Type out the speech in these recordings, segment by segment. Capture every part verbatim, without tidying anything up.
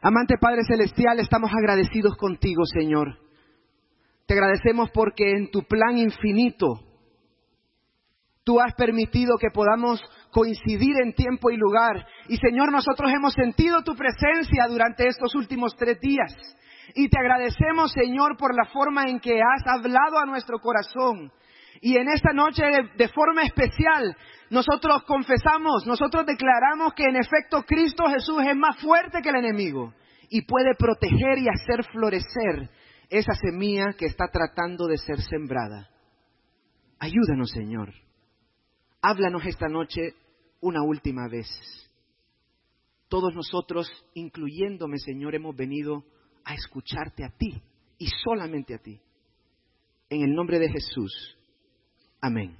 Amante Padre Celestial, estamos agradecidos contigo, Señor. Te agradecemos porque en tu plan infinito tú has permitido que podamos coincidir en tiempo y lugar. Y Señor, nosotros hemos sentido tu presencia durante estos últimos tres días. Y te agradecemos, Señor, por la forma en que has hablado a nuestro corazón. Y en esta noche, de, de forma especial, nosotros confesamos, nosotros declaramos que en efecto Cristo Jesús es más fuerte que el enemigo y puede proteger y hacer florecer esa semilla que está tratando de ser sembrada. Ayúdanos, Señor. Háblanos esta noche una última vez. Todos nosotros, incluyéndome, Señor, hemos venido a escucharte a ti y solamente a ti. En el nombre de Jesús. Amén.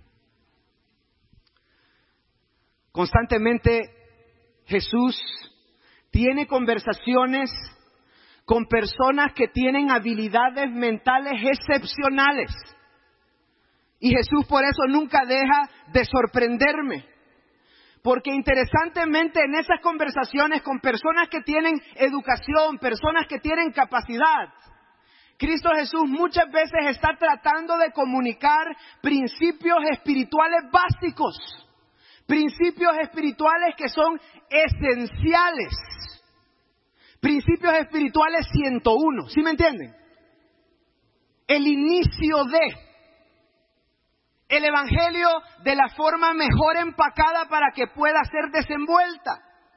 Constantemente Jesús tiene conversaciones con personas que tienen habilidades mentales excepcionales. Y Jesús por eso nunca deja de sorprenderme. Porque interesantemente en esas conversaciones con personas que tienen educación, personas que tienen capacidad, Cristo Jesús muchas veces está tratando de comunicar principios espirituales básicos. Principios espirituales que son esenciales. Principios espirituales ciento uno. ¿Sí me entienden? El inicio de el evangelio de la forma mejor empacada para que pueda ser desenvuelta.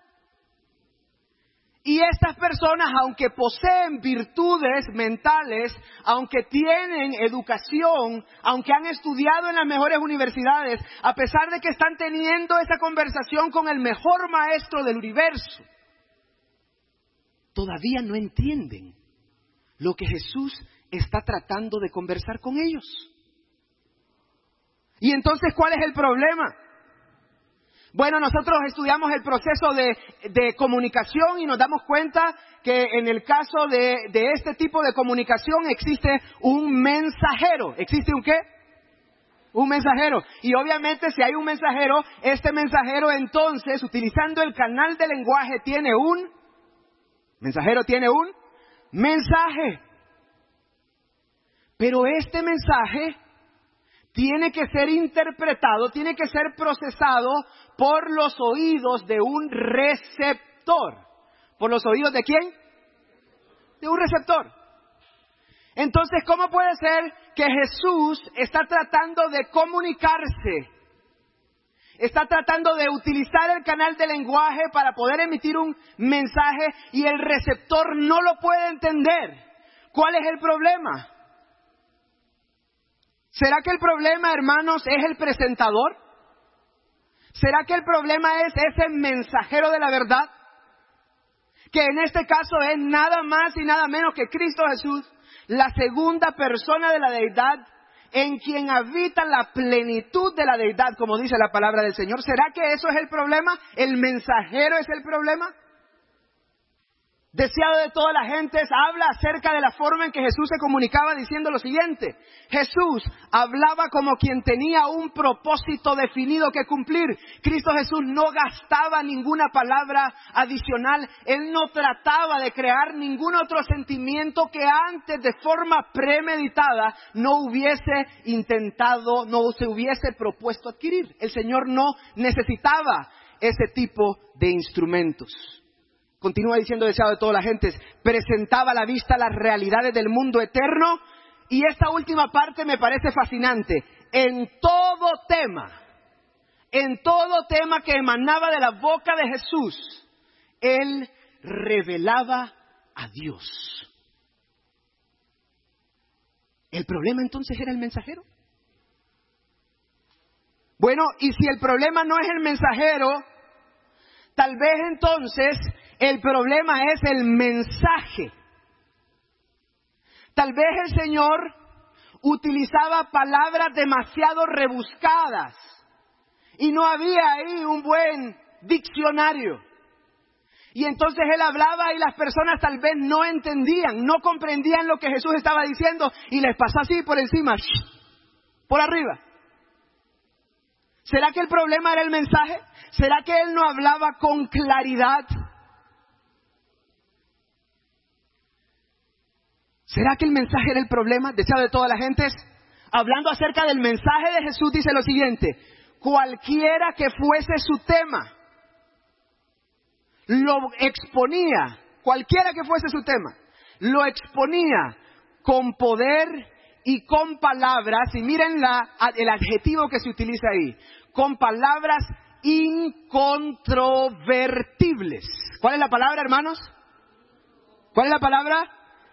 Y estas personas, aunque poseen virtudes mentales, aunque tienen educación, aunque han estudiado en las mejores universidades, a pesar de que están teniendo esa conversación con el mejor maestro del universo, todavía no entienden lo que Jesús está tratando de conversar con ellos. Y entonces, ¿cuál es el problema? Bueno, nosotros estudiamos el proceso de, de comunicación y nos damos cuenta que en el caso de, de este tipo de comunicación existe un mensajero. ¿Existe un qué? Un mensajero. Y obviamente si hay un mensajero, este mensajero entonces, utilizando el canal de lenguaje, tiene un mensajero, tiene un mensaje. Pero este mensaje tiene que ser interpretado, tiene que ser procesado por los oídos de un receptor. ¿Por los oídos de quién? De un receptor. Entonces, ¿cómo puede ser que Jesús está tratando de comunicarse? Está tratando de utilizar el canal de lenguaje para poder emitir un mensaje y el receptor no lo puede entender. ¿Cuál es el problema? ¿Será que el problema, hermanos, es el presentador? ¿Será que el problema es ese mensajero de la verdad? Que en este caso es nada más y nada menos que Cristo Jesús, la segunda persona de la deidad, en quien habita la plenitud de la deidad, como dice la palabra del Señor. ¿Será que eso es el problema? ¿El mensajero es el problema? Deseado de todas las gentes, habla acerca de la forma en que Jesús se comunicaba diciendo lo siguiente. Jesús hablaba como quien tenía un propósito definido que cumplir. Cristo Jesús no gastaba ninguna palabra adicional. Él no trataba de crear ningún otro sentimiento que antes, de forma premeditada, no hubiese intentado, no se hubiese propuesto adquirir. El Señor no necesitaba ese tipo de instrumentos. Continúa diciendo, deseado de todas las gentes, presentaba a la vista las realidades del mundo eterno. Y esta última parte me parece fascinante. En todo tema, en todo tema que emanaba de la boca de Jesús, Él revelaba a Dios. ¿El problema entonces era el mensajero? Bueno, y si el problema no es el mensajero, tal vez entonces el problema es el mensaje. Tal vez el Señor utilizaba palabras demasiado rebuscadas y no había ahí un buen diccionario. Y entonces Él hablaba y las personas tal vez no entendían, no comprendían lo que Jesús estaba diciendo y les pasó así por encima, por arriba. ¿Será que el problema era el mensaje? ¿Será que Él no hablaba con claridad? ¿Será que el mensaje era el problema? Deseado de toda la gente. Hablando acerca del mensaje de Jesús, dice lo siguiente: cualquiera que fuese su tema, lo exponía, cualquiera que fuese su tema, lo exponía con poder y con palabras, y miren la, el adjetivo que se utiliza ahí, con palabras incontrovertibles. ¿Cuál es la palabra, hermanos? ¿Cuál es la palabra?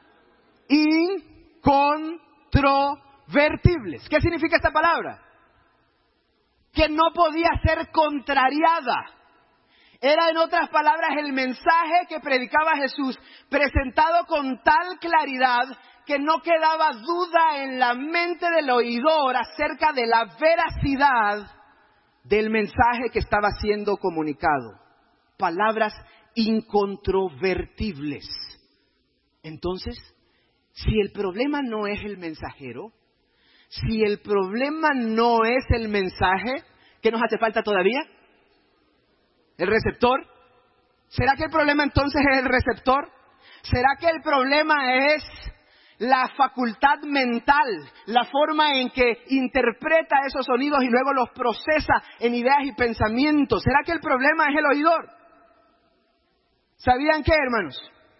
Incontrovertibles. ¿Qué significa esta palabra? Que no podía ser contrariada. Era, en otras palabras, el mensaje que predicaba Jesús, presentado con tal claridad que no quedaba duda en la mente del oidor acerca de la veracidad del mensaje que estaba siendo comunicado. Palabras incontrovertibles. Entonces, si el problema no es el mensajero, si el problema no es el mensaje, ¿qué nos hace falta todavía? ¿El receptor? ¿Será que el problema entonces es el receptor? ¿Será que el problema es la facultad mental, la forma en que interpreta esos sonidos y luego los procesa en ideas y pensamientos? ¿Será que el problema es el oidor? ¿Sabían qué, hermanos?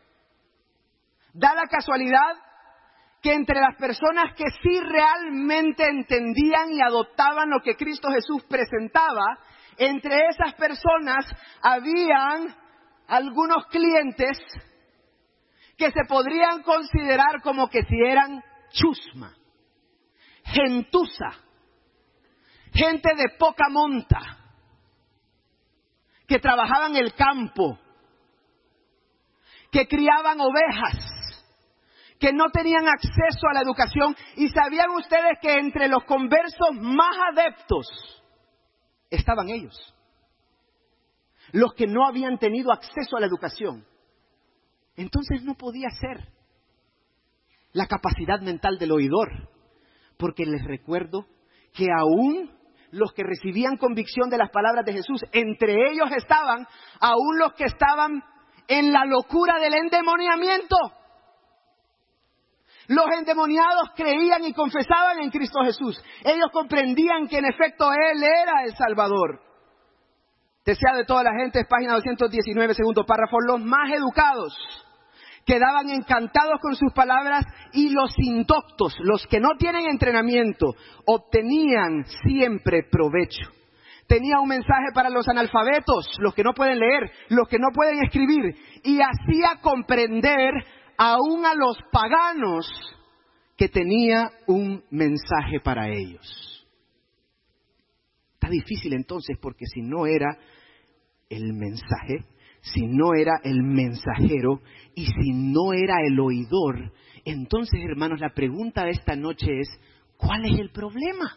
Da la casualidad que entre las personas que sí realmente entendían y adoptaban lo que Cristo Jesús presentaba, entre esas personas habían algunos clientes que se podrían considerar como que si eran chusma, gentuza, gente de poca monta, que trabajaban el campo, que criaban ovejas, que no tenían acceso a la educación. Y sabían ustedes que entre los conversos más adeptos estaban ellos, los que no habían tenido acceso a la educación. Entonces no podía ser la capacidad mental del oidor, porque les recuerdo que aún los que recibían convicción de las palabras de Jesús, entre ellos estaban aún los que estaban en la locura del endemoniamiento. Los endemoniados creían y confesaban en Cristo Jesús. Ellos comprendían que en efecto Él era el Salvador. Deseado de toda la gente, es página doscientos diecinueve, segundo párrafo. Los más educados quedaban encantados con sus palabras, y los indoctos, los que no tienen entrenamiento, obtenían siempre provecho. Tenía un mensaje para los analfabetos, los que no pueden leer, los que no pueden escribir, y hacía comprender aún a los paganos que tenía un mensaje para ellos. Está difícil entonces, porque si no era el mensaje, si no era el mensajero y si no era el oidor, entonces, hermanos, la pregunta de esta noche es: ¿cuál es el problema?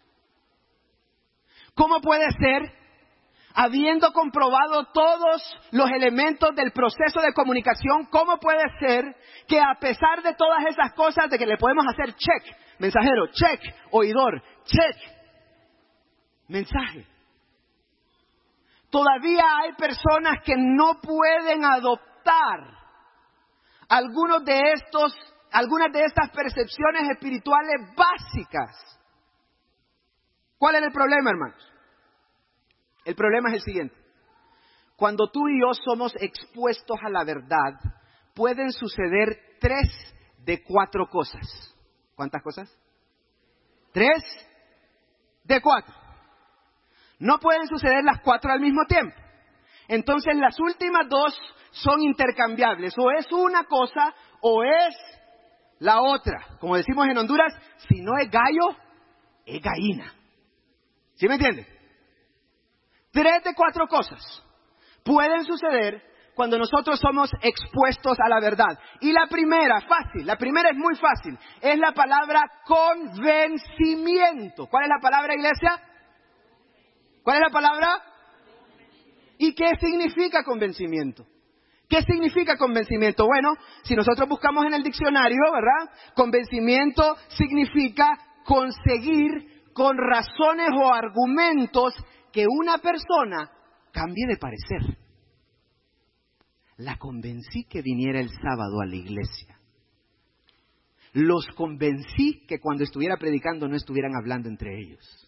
¿Cómo puede ser, habiendo comprobado todos los elementos del proceso de comunicación, cómo puede ser que a pesar de todas esas cosas, de que le podemos hacer check, mensajero, check, oidor, check, mensaje, todavía hay personas que no pueden adoptar algunos de estos, algunas de estas percepciones espirituales básicas? ¿Cuál es el problema, hermanos? El problema es el siguiente: cuando tú y yo somos expuestos a la verdad, pueden suceder tres de cuatro cosas. ¿Cuántas cosas? Tres de cuatro. No pueden suceder las cuatro al mismo tiempo. Entonces las últimas dos son intercambiables. O es una cosa o es la otra. Como decimos en Honduras, si no es gallo, es gallina. ¿Sí me entienden? Tres de cuatro cosas pueden suceder cuando nosotros somos expuestos a la verdad. Y la primera, fácil, la primera es muy fácil, es la palabra convencimiento. ¿Cuál es la palabra, iglesia? ¿Cuál es la palabra? ¿Y qué significa convencimiento? ¿Qué significa convencimiento? Bueno, si nosotros buscamos en el diccionario, ¿verdad? Convencimiento significa conseguir con razones o argumentos que una persona cambie de parecer. La convencí que viniera el sábado a la iglesia. Los convencí que cuando estuviera predicando no estuvieran hablando entre ellos.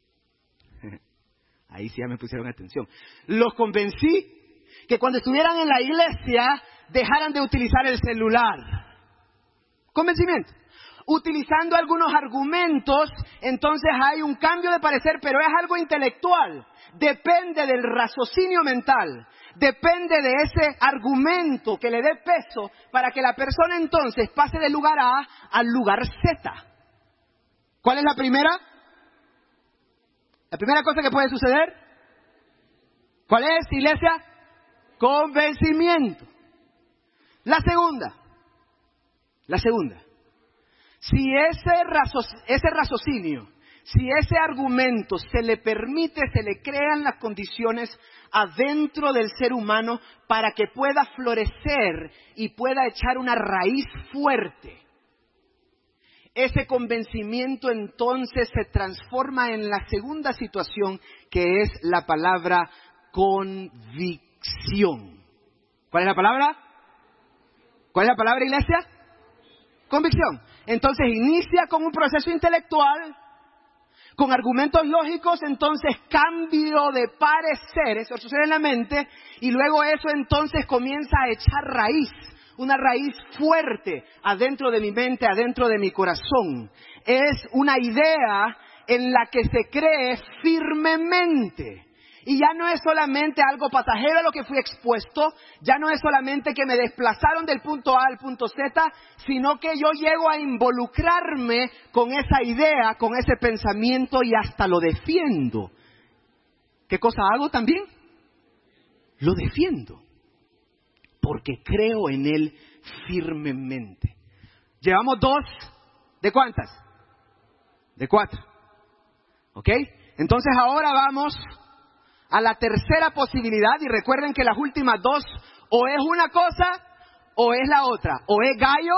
Ahí sí ya me pusieron atención. Los convencí que cuando estuvieran en la iglesia dejaran de utilizar el celular. Convencimiento. Utilizando algunos argumentos, entonces hay un cambio de parecer, pero es algo intelectual. Depende del raciocinio mental. Depende de ese argumento que le dé peso para que la persona entonces pase del lugar A al lugar Z. ¿Cuál es la primera? La primera cosa que puede suceder. ¿Cuál es, iglesia? Convencimiento. La segunda. La segunda. Si ese, razo- ese raciocinio, si ese argumento se le permite, se le crean las condiciones adentro del ser humano para que pueda florecer y pueda echar una raíz fuerte, ese convencimiento entonces se transforma en la segunda situación, que es la palabra convicción. ¿Cuál es la palabra? ¿Cuál es la palabra, iglesia? Convicción. Entonces inicia con un proceso intelectual, con argumentos lógicos, entonces cambio de parecer, eso sucede en la mente, y luego eso entonces comienza a echar raíz, una raíz fuerte adentro de mi mente, adentro de mi corazón. Es una idea en la que se cree firmemente. Y ya no es solamente algo pasajero a lo que fui expuesto, ya no es solamente que me desplazaron del punto A al punto Z, sino que yo llego a involucrarme con esa idea, con ese pensamiento y hasta lo defiendo. ¿Qué cosa hago también? Lo defiendo, porque creo en él firmemente. Llevamos dos, ¿de cuántas? De cuatro. ¿Ok? Entonces ahora vamos a la tercera posibilidad, y recuerden que las últimas dos o es una cosa o es la otra, o es gallo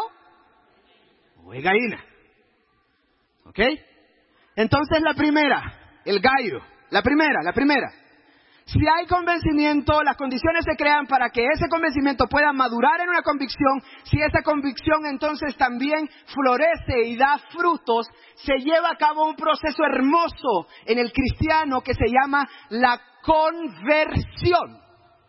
o es gallina. ¿Ok? Entonces la primera, el gallo, la primera, la primera. Si hay convencimiento, las condiciones se crean para que ese convencimiento pueda madurar en una convicción. Si esa convicción entonces también florece y da frutos, se lleva a cabo un proceso hermoso en el cristiano que se llama la conversión.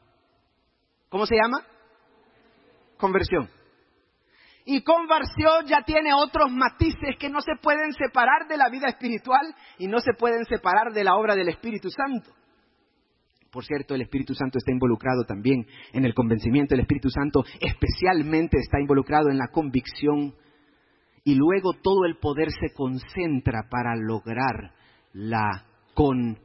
¿Cómo se llama? Conversión. Y conversión ya tiene otros matices que no se pueden separar de la vida espiritual y no se pueden separar de la obra del Espíritu Santo. Por cierto, el Espíritu Santo está involucrado también en el convencimiento. El Espíritu Santo especialmente está involucrado en la convicción. Y luego todo el poder se concentra para lograr la conversión.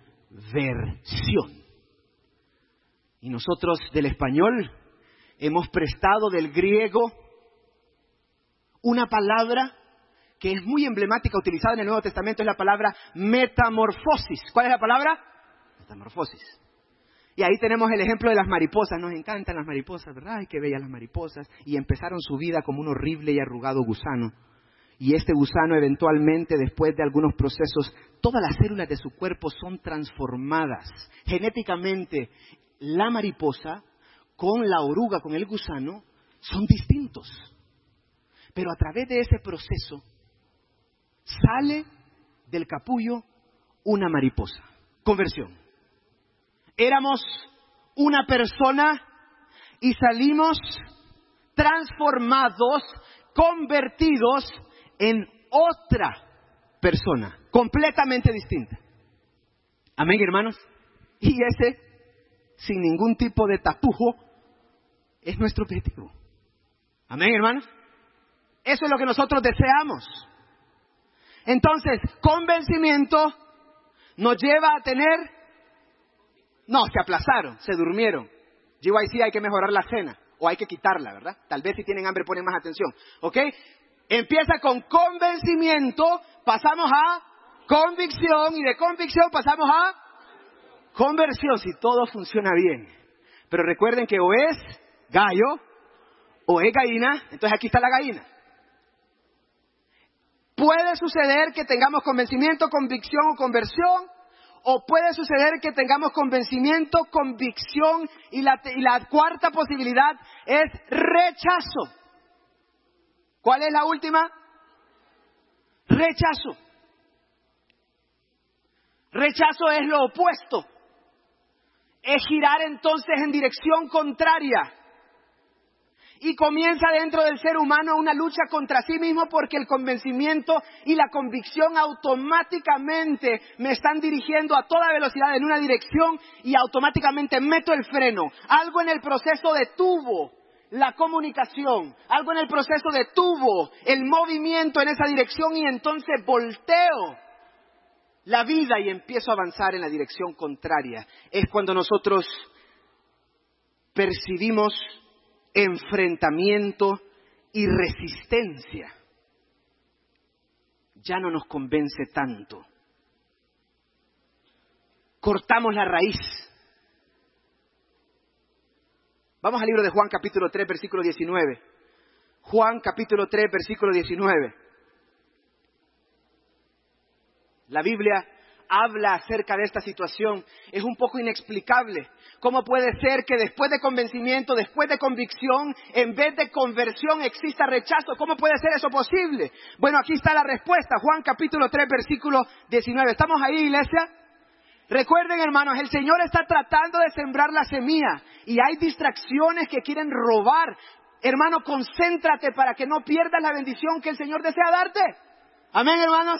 Y nosotros del español hemos prestado del griego una palabra que es muy emblemática, utilizada en el Nuevo Testamento, es la palabra metamorfosis. ¿Cuál es la palabra? Metamorfosis. Y ahí tenemos el ejemplo de las mariposas. Nos encantan las mariposas, ¿verdad? Ay, qué bellas las mariposas. Y empezaron su vida como un horrible y arrugado gusano. Y este gusano eventualmente, después de algunos procesos, todas las células de su cuerpo son transformadas. Genéticamente, la mariposa con la oruga, con el gusano, son distintos. Pero a través de ese proceso, sale del capullo una mariposa. Conversión. Éramos una persona y salimos transformados, convertidos en otra persona, completamente distinta. Amén, hermanos. Y ese, sin ningún tipo de tapujo, es nuestro objetivo. Amén, hermanos. Eso es lo que nosotros deseamos. Entonces, convencimiento nos lleva a tener... No, se aplazaron, se durmieron. G Y C hay que mejorar la cena, o hay que quitarla, ¿verdad? Tal vez si tienen hambre ponen más atención, ¿ok? Empieza con convencimiento, pasamos a convicción, y de convicción pasamos a conversión, si todo funciona bien. Pero recuerden que o es gallo, o es gallina, entonces aquí está la gallina. Puede suceder que tengamos convencimiento, convicción o conversión, o puede suceder que tengamos convencimiento, convicción, y la, y la cuarta posibilidad es rechazo. ¿Cuál es la última? Rechazo. Rechazo es lo opuesto. Es girar entonces en dirección contraria. Y comienza dentro del ser humano una lucha contra sí mismo porque el convencimiento y la convicción automáticamente me están dirigiendo a toda velocidad en una dirección y automáticamente meto el freno. Algo en el proceso detuvo la comunicación, algo en el proceso detuvo el movimiento en esa dirección y entonces volteo la vida y empiezo a avanzar en la dirección contraria. Es cuando nosotros percibimos enfrentamiento y resistencia. Ya no nos convence tanto. Cortamos la raíz. Vamos al libro de Juan capítulo tres, versículo diecinueve. Juan capítulo tres, versículo diecinueve. La Biblia habla acerca de esta situación. Es un poco inexplicable. ¿Cómo puede ser que después de convencimiento, después de convicción, en vez de conversión exista rechazo? ¿Cómo puede ser eso posible? Bueno, aquí está la respuesta. Juan capítulo tres, versículo diecinueve. ¿Estamos ahí, iglesia? Recuerden, hermanos, el Señor está tratando de sembrar la semilla y hay distracciones que quieren robar. Hermano, concéntrate para que no pierdas la bendición que el Señor desea darte. Amén, hermanos.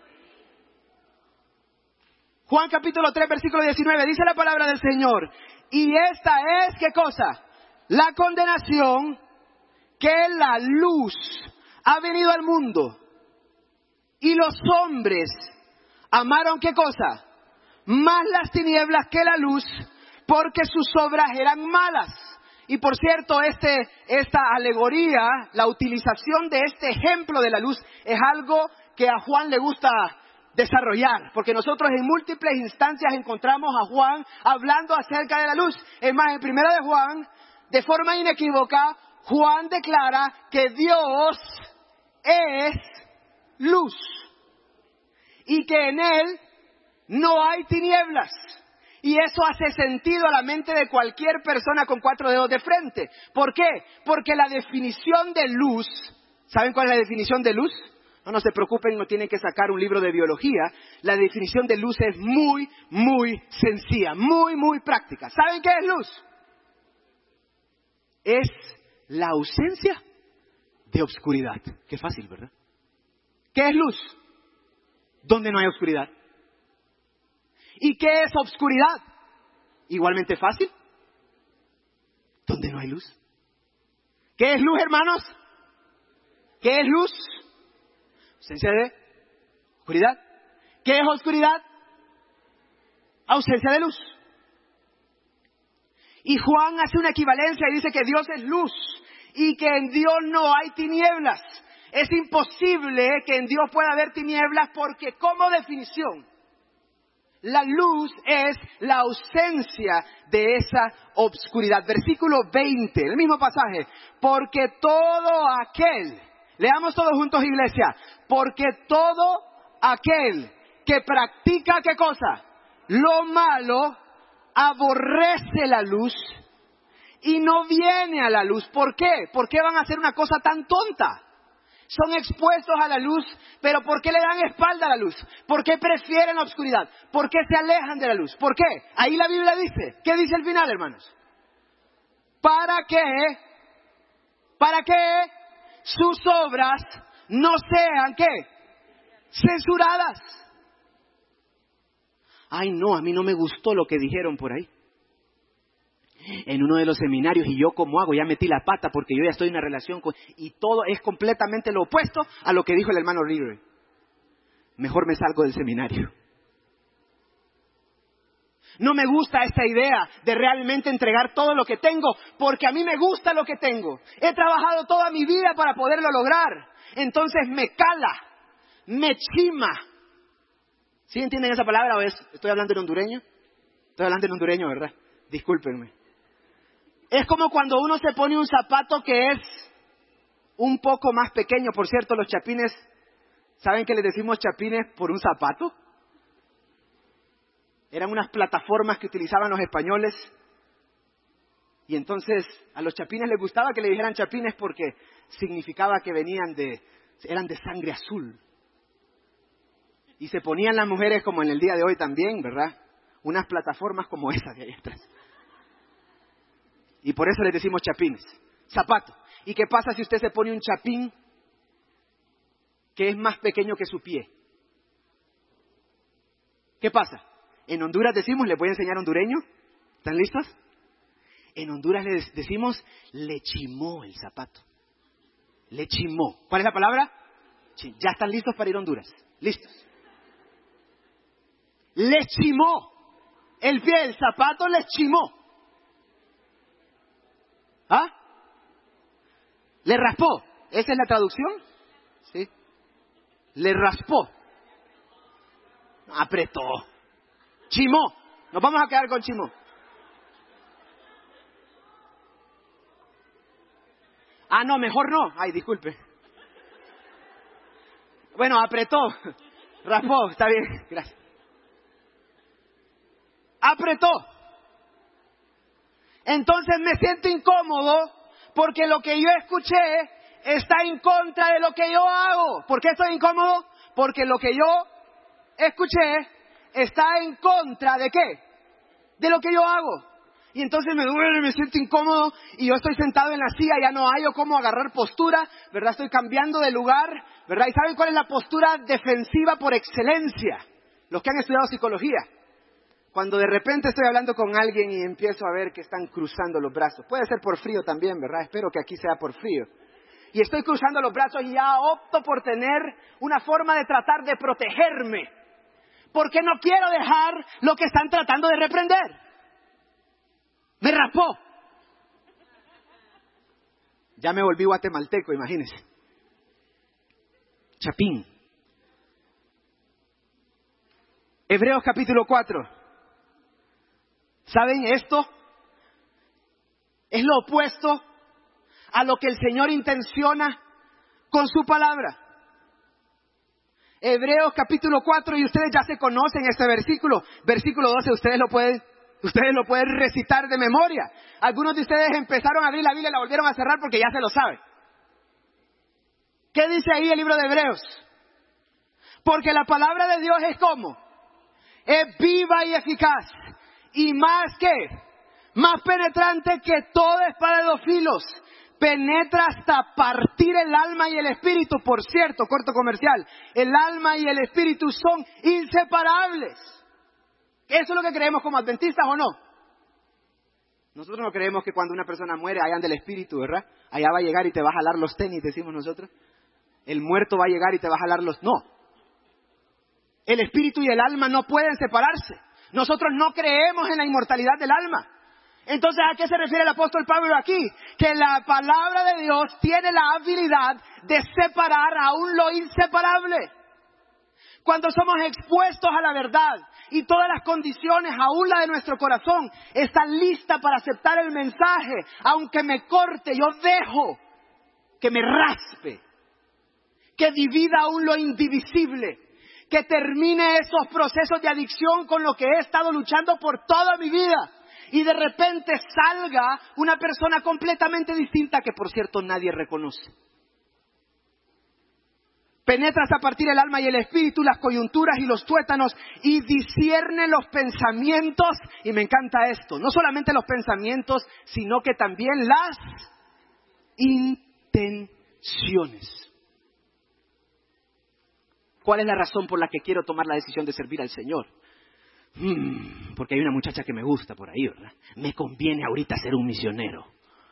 Juan capítulo tres, versículo diecinueve, dice la palabra del Señor. Y esta es, ¿qué cosa? La condenación, que la luz ha venido al mundo. Y los hombres amaron, ¿qué cosa? Más las tinieblas que la luz, porque sus obras eran malas. Y por cierto, este, esta alegoría, la utilización de este ejemplo de la luz, es algo que a Juan le gusta desarrollar, porque nosotros en múltiples instancias encontramos a Juan hablando acerca de la luz. Es más, en primera de Juan, de forma inequívoca, Juan declara que Dios es luz y que en Él no hay tinieblas. Y eso hace sentido a la mente de cualquier persona con cuatro dedos de frente. ¿Por qué? Porque la definición de luz, ¿saben cuál es la definición de luz? No, no se preocupen, no tienen que sacar un libro de biología. La definición de luz es muy, muy sencilla, muy, muy práctica. ¿Saben qué es luz? Es la ausencia de obscuridad. Qué fácil, ¿verdad? ¿Qué es luz? Donde no hay oscuridad. ¿Y qué es obscuridad? Igualmente fácil. Donde no hay luz. ¿Qué es luz, hermanos? ¿Qué es luz? Ausencia de oscuridad. ¿Qué es oscuridad? Ausencia de luz. Y Juan hace una equivalencia y dice que Dios es luz y que en Dios no hay tinieblas. Es imposible que en Dios pueda haber tinieblas porque, como definición, la luz es la ausencia de esa obscuridad. Versículo veinte, el mismo pasaje. Porque todo aquel, leamos todos juntos, iglesia. Porque todo aquel que practica, ¿qué cosa? Lo malo, aborrece la luz y no viene a la luz. ¿Por qué? ¿Por qué van a hacer una cosa tan tonta? Son expuestos a la luz, pero ¿por qué le dan espalda a la luz? ¿Por qué prefieren la oscuridad? ¿Por qué se alejan de la luz? ¿Por qué? Ahí la Biblia dice. ¿Qué dice el final, hermanos? Para que, para que sus obras no sean, ¿qué? Censuradas. Ay, no, a mí no me gustó lo que dijeron por ahí en uno de los seminarios, y yo como hago, ya metí la pata porque yo ya estoy en una relación con, y todo es completamente lo opuesto a lo que dijo el hermano Leroy. Mejor me salgo del seminario. No me gusta esta idea de realmente entregar todo lo que tengo, porque a mí me gusta lo que tengo. He trabajado toda mi vida para poderlo lograr. Entonces me cala, me chima. ¿Sí entienden esa palabra o es, estoy hablando en hondureño? Estoy hablando en hondureño, ¿verdad? Discúlpenme. Es como cuando uno se pone un zapato que es un poco más pequeño. Por cierto, los chapines, ¿saben que les decimos chapines por un zapato? Eran unas plataformas que utilizaban los españoles. Y entonces a los chapines les gustaba que le dijeran chapines porque significaba que venían de, eran de sangre azul. Y se ponían las mujeres como en el día de hoy también, ¿verdad? Unas plataformas como esas de ahí atrás. Y por eso les decimos chapines, zapato. ¿Y qué pasa si usted se pone un chapín que es más pequeño que su pie? ¿Qué pasa? En Honduras decimos, les voy a enseñar hondureño. ¿Están listos? En Honduras les decimos, le chimó el zapato. Le chimó. ¿Cuál es la palabra? Ya están listos para ir a Honduras. Listos. Le chimó. El pie, el zapato le chimó. ¿Ah? Le raspó. ¿Esa es la traducción? Sí. Le raspó. Apretó. Chimó. Nos vamos a quedar con chimó. Ah, no, mejor no. Ay, disculpe. Bueno, apretó. Raspó. Está bien. Gracias. Apretó. Entonces me siento incómodo porque lo que yo escuché está en contra de lo que yo hago. ¿Por qué estoy incómodo? Porque lo que yo escuché está en contra de qué? De lo que yo hago. Y entonces me duele, me siento incómodo y yo estoy sentado en la silla, ya no hallo cómo agarrar postura, ¿verdad? Estoy cambiando de lugar, ¿verdad? ¿Y saben cuál es la postura defensiva por excelencia? Los que han estudiado psicología. Cuando de repente estoy hablando con alguien y empiezo a ver que están cruzando los brazos. Puede ser por frío también, ¿verdad? Espero que aquí sea por frío. Y estoy cruzando los brazos y ya opto por tener una forma de tratar de protegerme. Porque no quiero dejar lo que están tratando de reprender. Me raspó. Ya me volví guatemalteco, imagínense. Chapín. Hebreos capítulo cuatro. ¿Saben esto? Es lo opuesto a lo que el Señor intenciona con su palabra. Hebreos capítulo cuatro, y ustedes ya se conocen este versículo. Versículo doce, ustedes lo pueden, ustedes lo pueden recitar de memoria. Algunos de ustedes empezaron a abrir la Biblia y la volvieron a cerrar porque ya se lo saben. ¿Qué dice ahí el libro de Hebreos? Porque la palabra de Dios es como, es viva y eficaz. Y más que, más penetrante que toda espada de dos filos, penetra hasta partir el alma y el espíritu. Por cierto, corto comercial, el alma y el espíritu son inseparables. ¿Eso es lo que creemos como adventistas o no? Nosotros no creemos que cuando una persona muere, allá anda el espíritu, ¿verdad? Allá va a llegar y te va a jalar los tenis, decimos nosotros. El muerto va a llegar y te va a jalar los... No. El espíritu y el alma no pueden separarse. Nosotros no creemos en la inmortalidad del alma. Entonces, ¿a qué se refiere el apóstol Pablo aquí? Que la palabra de Dios tiene la habilidad de separar aún lo inseparable. Cuando somos expuestos a la verdad y todas las condiciones, aún la de nuestro corazón, están listas para aceptar el mensaje, aunque me corte, yo dejo que me raspe, que divida aún lo indivisible, que termine esos procesos de adicción con lo que he estado luchando por toda mi vida. Y de repente salga una persona completamente distinta que, por cierto, nadie reconoce. Penetras a partir el alma y el espíritu, las coyunturas y los tuétanos, y discierne los pensamientos. Y me encanta esto, no solamente los pensamientos, sino que también las intenciones. ¿Cuál es la razón por la que quiero tomar la decisión de servir al Señor? Hmm, porque hay una muchacha que me gusta por ahí, ¿verdad? Me conviene ahorita ser un misionero.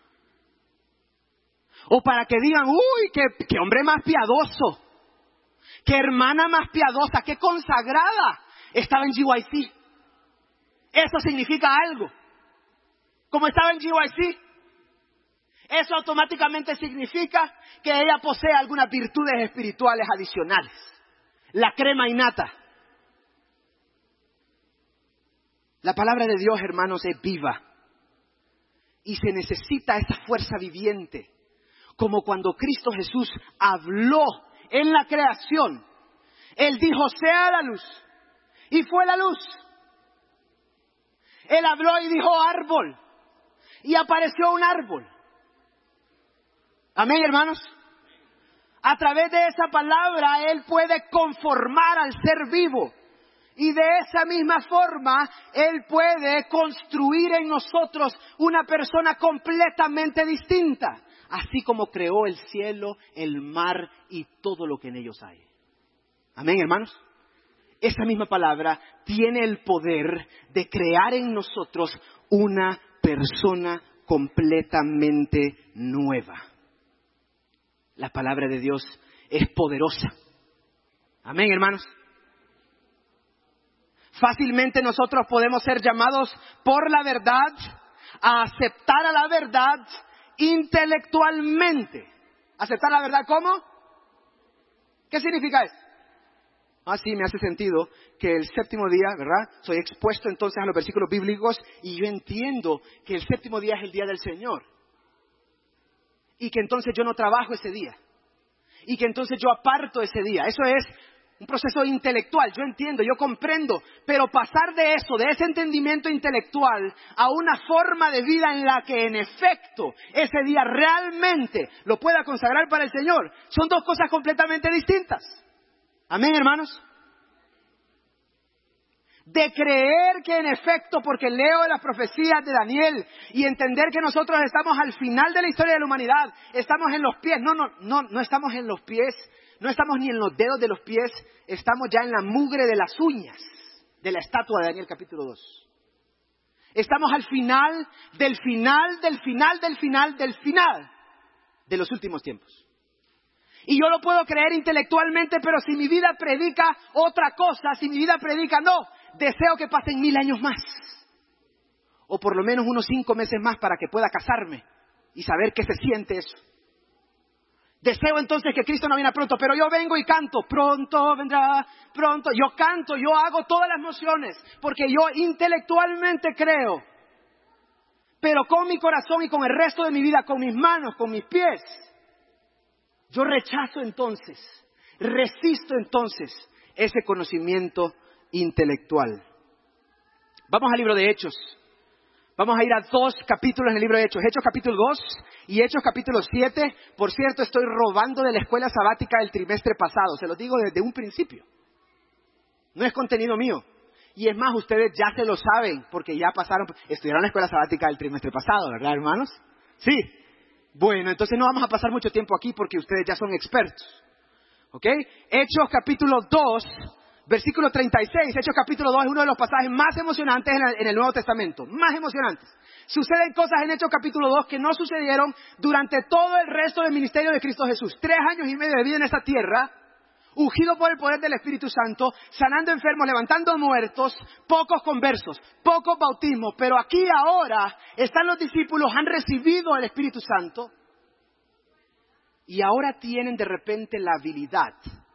O para que digan, uy, qué, qué hombre más piadoso, qué hermana más piadosa, qué consagrada estaba en G Y C. Eso significa algo. Como estaba en G Y C, eso automáticamente significa que ella posee algunas virtudes espirituales adicionales. La crema innata. La palabra de Dios, hermanos, es viva. Y se necesita esa fuerza viviente. Como cuando Cristo Jesús habló en la creación. Él dijo, sea la luz. Y fue la luz. Él habló y dijo, árbol. Y apareció un árbol. Amén, hermanos. A través de esa palabra Él puede conformar al ser vivo. Y de esa misma forma Él puede construir en nosotros una persona completamente distinta. Así como creó el cielo, el mar y todo lo que en ellos hay. Amén, hermanos. Esa misma palabra tiene el poder de crear en nosotros una persona completamente nueva. La palabra de Dios es poderosa. Amén, hermanos. Fácilmente nosotros podemos ser llamados por la verdad a aceptar a la verdad intelectualmente. ¿Aceptar la verdad cómo? ¿Qué significa eso? Ah, sí, me hace sentido que el séptimo día, ¿verdad? Soy expuesto entonces a los versículos bíblicos y yo entiendo que el séptimo día es el día del Señor. Y que entonces yo no trabajo ese día. Y que entonces yo aparto ese día. Eso es un proceso intelectual, yo entiendo, yo comprendo, pero pasar de eso, de ese entendimiento intelectual, a una forma de vida en la que en efecto ese día realmente lo pueda consagrar para el Señor, son dos cosas completamente distintas. Amén, hermanos. De creer que en efecto, porque leo las profecías de Daniel y entender que nosotros estamos al final de la historia de la humanidad, estamos en los pies, no, no, no, no estamos en los pies. No estamos ni en los dedos de los pies, estamos ya en la mugre de las uñas de la estatua de Daniel capítulo dos. Estamos al final del final, del final, del final, del final de los últimos tiempos. Y yo lo puedo creer intelectualmente, pero si mi vida predica otra cosa, si mi vida predica no, deseo que pasen mil años más. O por lo menos unos cinco meses más para que pueda casarme y saber qué se siente eso. Deseo entonces que Cristo no viene pronto, pero yo vengo y canto, pronto vendrá, pronto. Yo canto, yo hago todas las mociones, porque yo intelectualmente creo. Pero con mi corazón y con el resto de mi vida, con mis manos, con mis pies, yo rechazo entonces, resisto entonces ese conocimiento intelectual. Vamos al libro de Hechos. Vamos a ir a dos capítulos en el libro de Hechos. Hechos capítulo dos y Hechos capítulo siete. Por cierto, estoy robando de la escuela sabática del trimestre pasado. Se lo digo desde un principio. No es contenido mío. Y es más, ustedes ya se lo saben, porque ya pasaron, estudiaron la escuela sabática del trimestre pasado, ¿verdad, hermanos? Sí. Bueno, entonces no vamos a pasar mucho tiempo aquí porque ustedes ya son expertos. ¿Ok? Hechos capítulo dos. Versículo treinta y seis, Hechos capítulo dos es uno de los pasajes más emocionantes en el, en el Nuevo Testamento. Más emocionantes. Suceden cosas en Hechos capítulo dos que no sucedieron durante todo el resto del ministerio de Cristo Jesús. Tres años y medio de vida en esta tierra, ungido por el poder del Espíritu Santo, sanando enfermos, levantando muertos, pocos conversos, pocos bautismos. Pero aquí ahora están los discípulos, han recibido el Espíritu Santo y ahora tienen de repente la habilidad,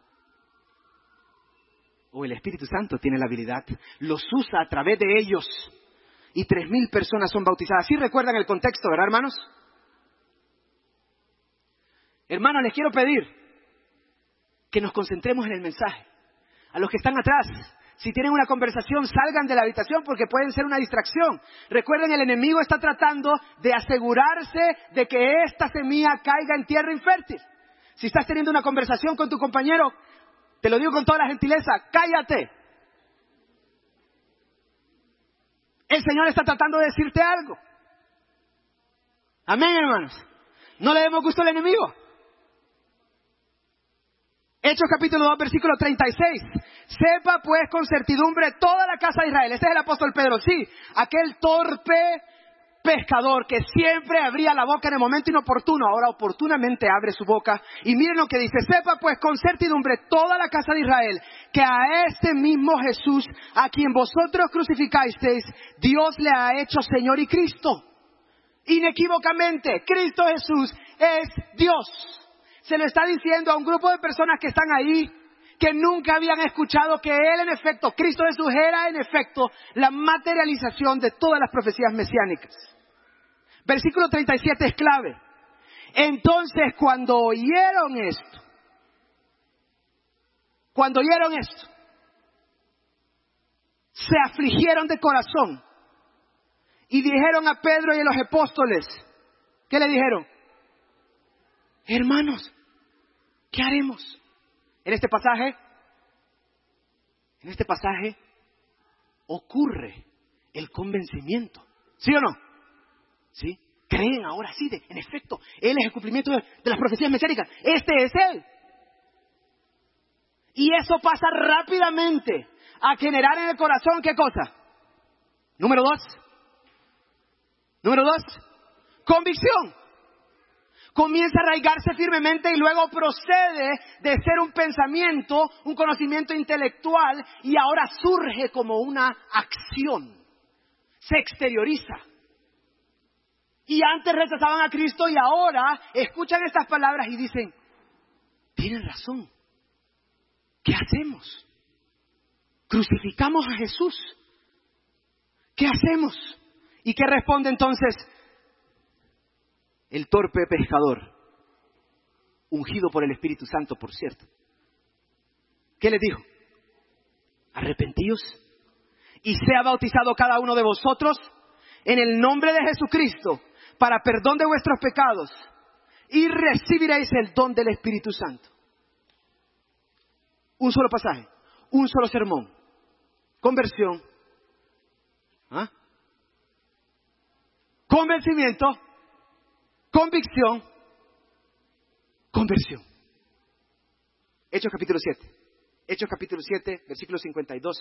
o el Espíritu Santo tiene la habilidad, los usa a través de ellos y tres mil personas son bautizadas. ¿Sí recuerdan el contexto, verdad, hermanos? Hermanos, les quiero pedir que nos concentremos en el mensaje. A los que están atrás, si tienen una conversación, salgan de la habitación porque pueden ser una distracción. Recuerden, el enemigo está tratando de asegurarse de que esta semilla caiga en tierra infértil. Si estás teniendo una conversación con tu compañero, te lo digo con toda la gentileza, cállate. El Señor está tratando de decirte algo. Amén, hermanos. No le demos gusto al enemigo. Hechos capítulo dos, versículo treinta y seis. Sepa pues con certidumbre toda la casa de Israel. Ese es el apóstol Pedro, sí. Aquel torpe pescador que siempre abría la boca en el momento inoportuno, ahora oportunamente abre su boca. Y miren lo que dice: sepa pues con certidumbre toda la casa de Israel, que a este mismo Jesús, a quien vosotros crucificasteis, Dios le ha hecho Señor y Cristo. Inequívocamente, Cristo Jesús es Dios. Se lo está diciendo a un grupo de personas que están ahí, que nunca habían escuchado que Él en efecto, Cristo Jesús era en efecto la materialización de todas las profecías mesiánicas. Versículo treinta y siete es clave. Entonces cuando oyeron esto, cuando oyeron esto, se afligieron de corazón y dijeron a Pedro y a los apóstoles, ¿qué le dijeron? Hermanos, ¿Qué haremos? En este pasaje, en este pasaje ocurre el convencimiento. ¿Sí o no? ¿Sí? Creen ahora sí, de, en efecto, Él es el cumplimiento de, de las profecías mesiánicas. Este es Él. Y eso pasa rápidamente a generar en el corazón, ¿qué cosa? Número dos. Número dos. Convicción. Comienza a arraigarse firmemente y luego procede de ser un pensamiento, un conocimiento intelectual y ahora surge como una acción. Se exterioriza. Y antes rechazaban a Cristo y ahora escuchan estas palabras y dicen, tienen razón. ¿Qué hacemos? Crucificamos a Jesús. ¿Qué hacemos? ¿Y qué responde entonces el torpe pescador, ungido por el Espíritu Santo, por cierto? ¿Qué les dijo? Arrepentíos y sea bautizado cada uno de vosotros en el nombre de Jesucristo para perdón de vuestros pecados y recibiréis el don del Espíritu Santo. Un solo pasaje, un solo sermón, conversión, ¿ah? Convencimiento, convicción, conversión. Hechos capítulo siete. Hechos capítulo siete, versículo cincuenta y dos.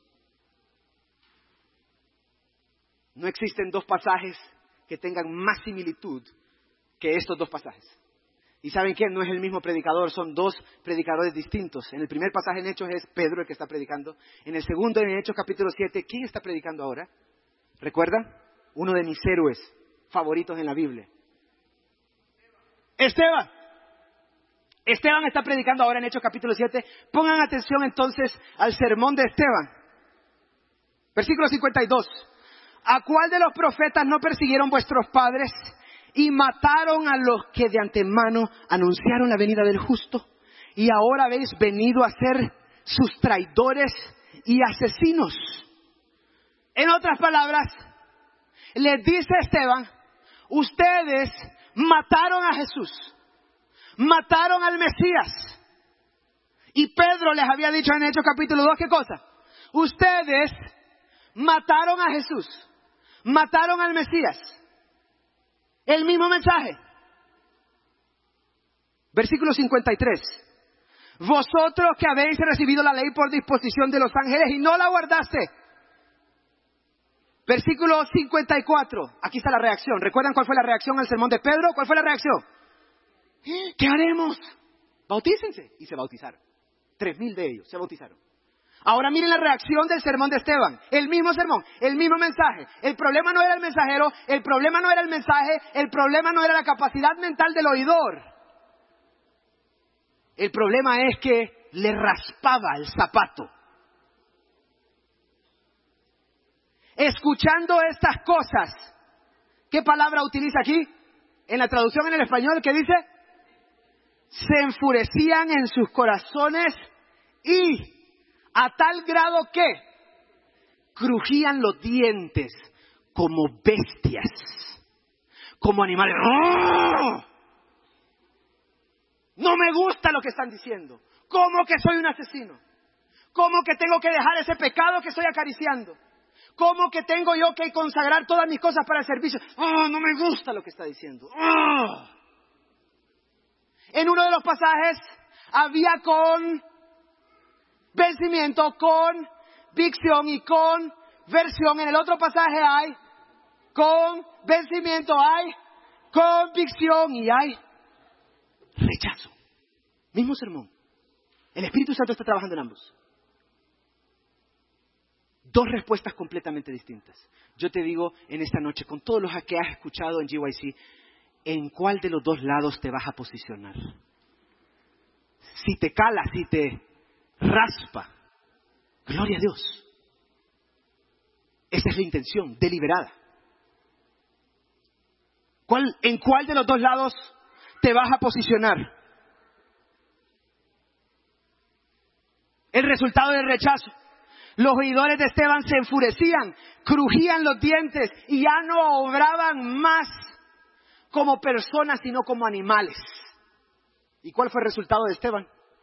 No existen dos pasajes que tengan más similitud que estos dos pasajes. ¿Y saben qué? No es el mismo predicador, son dos predicadores distintos. En el primer pasaje en Hechos es Pedro el que está predicando. En el segundo, en Hechos capítulo siete, ¿quién está predicando ahora? ¿Recuerdan? Uno de mis héroes favoritos en la Biblia. Esteban. Esteban está predicando ahora en Hechos capítulo siete. Pongan atención entonces al sermón de Esteban. Versículo cincuenta y dos. ¿A cuál de los profetas no persiguieron vuestros padres y mataron a los que de antemano anunciaron la venida del justo? Y ahora habéis venido a ser sus traidores y asesinos. En otras palabras, les dice Esteban, ustedes mataron a Jesús, mataron al Mesías. Y Pedro les había dicho en Hechos capítulo dos, ¿qué cosa? Ustedes mataron a Jesús, mataron al Mesías. El mismo mensaje. Versículo cincuenta y tres. Vosotros que habéis recibido la ley por disposición de los ángeles y no la guardaste. Versículo cincuenta y cuatro. Aquí está la reacción. ¿Recuerdan cuál fue la reacción al sermón de Pedro? ¿Cuál fue la reacción? ¿Qué haremos? Bautícense. Y se bautizaron. Tres mil de ellos se bautizaron. Ahora miren la reacción del sermón de Esteban. El mismo sermón, el mismo mensaje. El problema no era el mensajero, el problema no era el mensaje, el problema no era la capacidad mental del oidor. El problema es que le raspaba el zapato. Escuchando estas cosas, ¿qué palabra utiliza aquí? En la traducción en el español, ¿qué dice? Se enfurecían en sus corazones y a tal grado que crujían los dientes como bestias, como animales. ¡Oh! No me gusta lo que están diciendo. ¿Cómo que soy un asesino? ¿Cómo que tengo que dejar ese pecado que estoy acariciando? ¿Cómo que tengo yo que consagrar todas mis cosas para el servicio? ¡Oh, no me gusta lo que está diciendo! ¡Oh! En uno de los pasajes había con vencimiento, con vicción y con versión. En el otro pasaje hay con vencimiento, hay convicción y hay rechazo. Mismo sermón. El Espíritu Santo está trabajando en ambos. Dos respuestas completamente distintas. Yo te digo en esta noche, con todos los que has escuchado en G Y C, ¿en cuál de los dos lados te vas a posicionar? Si te cala, si te raspa, gloria a Dios. Esa es la intención deliberada. ¿Cuál, ¿En cuál de los dos lados te vas a posicionar? El resultado del rechazo. Los oidores de Esteban se enfurecían, crujían los dientes y ya no obraban más como personas, sino como animales. ¿Y cuál fue el resultado de Esteban?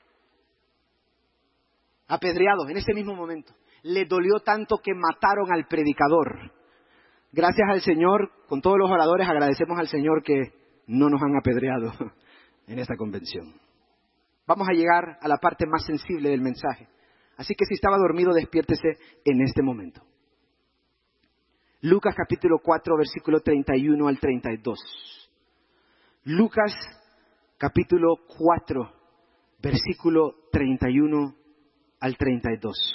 Apedreado en ese mismo momento. Le dolió tanto que mataron al predicador. Gracias al Señor, con todos los oradores agradecemos al Señor que no nos han apedreado en esta convención. Vamos a llegar a la parte más sensible del mensaje. Así que si estaba dormido, despiértese en este momento. Lucas capítulo cuatro, versículo treinta y uno al treinta y dos. Lucas capítulo cuatro, versículo treinta y uno al treinta y dos.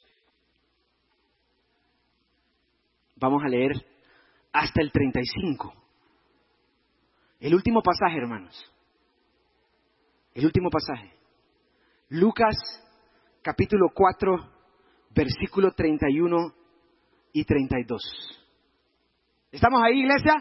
Vamos a leer hasta el treinta y cinco. El último pasaje, hermanos. El último pasaje. Lucas capítulo cuatro, versículo treinta y uno y treinta y dos. ¿Estamos ahí, iglesia?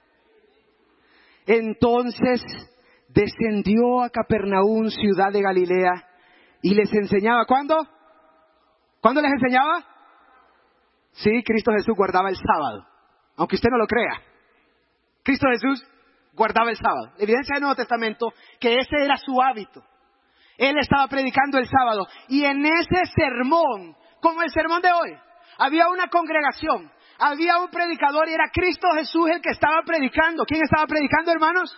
Entonces descendió a Capernaum, ciudad de Galilea, y les enseñaba. ¿Cuándo? ¿Cuándo les enseñaba? Sí, Cristo Jesús guardaba el sábado. Aunque usted no lo crea. Cristo Jesús guardaba el sábado. La evidencia del Nuevo Testamento que ese era su hábito. Él estaba predicando el sábado. Y en ese sermón, como el sermón de hoy, había una congregación, había un predicador y era Cristo Jesús el que estaba predicando. ¿Quién estaba predicando, hermanos?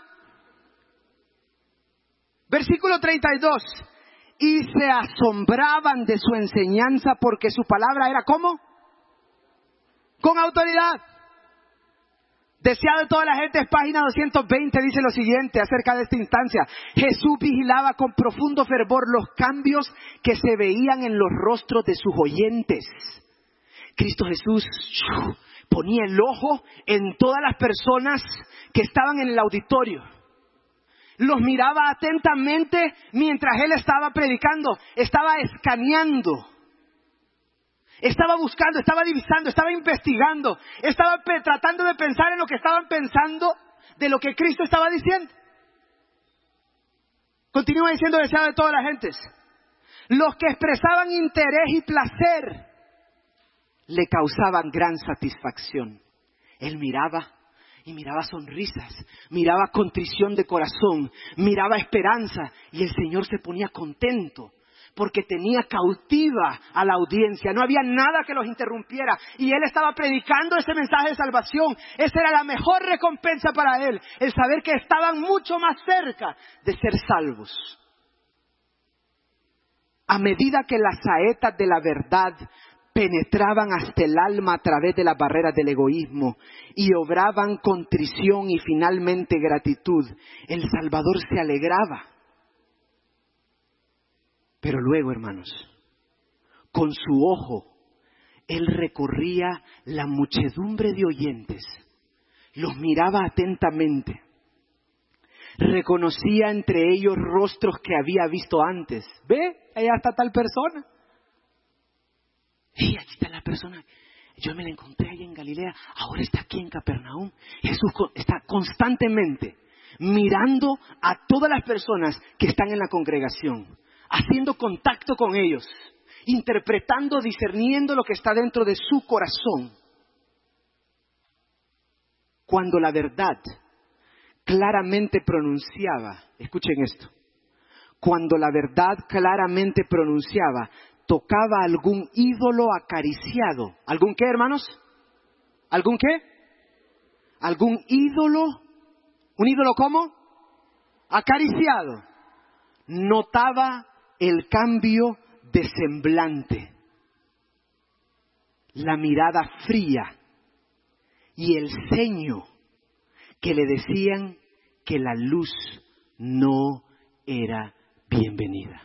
Versículo treinta y dos. Y se asombraban de su enseñanza porque su palabra era ¿cómo? Con autoridad. Deseado de toda la gente, es página doscientos veinte, dice lo siguiente acerca de esta instancia. Jesús vigilaba con profundo fervor los cambios que se veían en los rostros de sus oyentes. Cristo Jesús ponía el ojo en todas las personas que estaban en el auditorio. Los miraba atentamente mientras Él estaba predicando, estaba escaneando. Estaba buscando, estaba divisando, estaba investigando, estaba pe- tratando de pensar en lo que estaban pensando de lo que Cristo estaba diciendo. Continúa diciendo deseado de todas las gentes. Los que expresaban interés y placer le causaban gran satisfacción. Él miraba y miraba sonrisas, miraba contrición de corazón, miraba esperanza y el Señor se ponía contento. Porque tenía cautiva a la audiencia. No había nada que los interrumpiera. Y Él estaba predicando ese mensaje de salvación. Esa era la mejor recompensa para Él. El saber que estaban mucho más cerca de ser salvos. A medida que las saetas de la verdad penetraban hasta el alma a través de las barreras del egoísmo y obraban contrición y finalmente gratitud, el Salvador se alegraba. Pero luego, hermanos, con su ojo, Él recorría la muchedumbre de oyentes, los miraba atentamente, reconocía entre ellos rostros que había visto antes. ¿Ve? Allá está tal persona. Y aquí está la persona. Yo me la encontré ahí en Galilea, ahora está aquí en Capernaum. Jesús está constantemente mirando a todas las personas que están en la congregación, haciendo contacto con ellos, interpretando, discerniendo lo que está dentro de su corazón. Cuando la verdad claramente pronunciaba, escuchen esto, cuando la verdad claramente pronunciaba, tocaba algún ídolo acariciado. ¿Algún qué, hermanos? ¿Algún qué? ¿Algún ídolo? ¿Un ídolo cómo? Acariciado. Notaba el cambio de semblante, la mirada fría y el ceño que le decían que la luz no era bienvenida.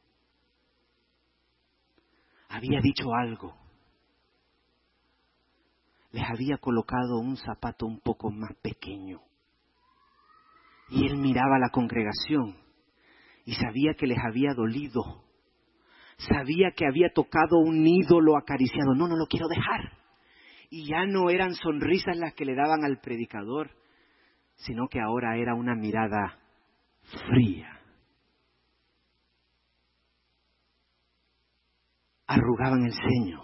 Había dicho algo, les había colocado un zapato un poco más pequeño y él miraba a la congregación y sabía que les había dolido. Sabía que había tocado un ídolo acariciado. No, no lo quiero dejar. Y ya no eran sonrisas las que le daban al predicador, sino que ahora era una mirada fría. Arrugaban el ceño.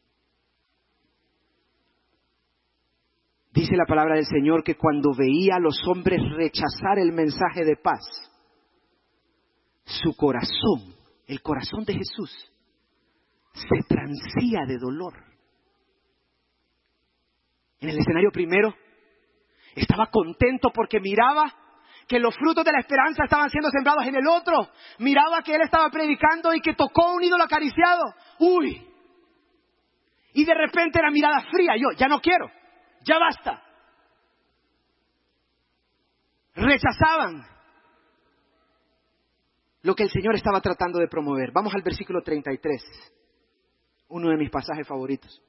Dice la palabra del Señor que cuando veía a los hombres rechazar el mensaje de paz, su corazón, el corazón de Jesús, se transía de dolor. En el escenario primero, estaba contento porque miraba que los frutos de la esperanza estaban siendo sembrados en el otro. Miraba que él estaba predicando y que tocó un ídolo acariciado. ¡Uy! Y de repente era mirada fría. Yo, ya no quiero. Ya basta. Rechazaban lo que el Señor estaba tratando de promover. Vamos al versículo treinta y tres. Uno de mis pasajes favoritos.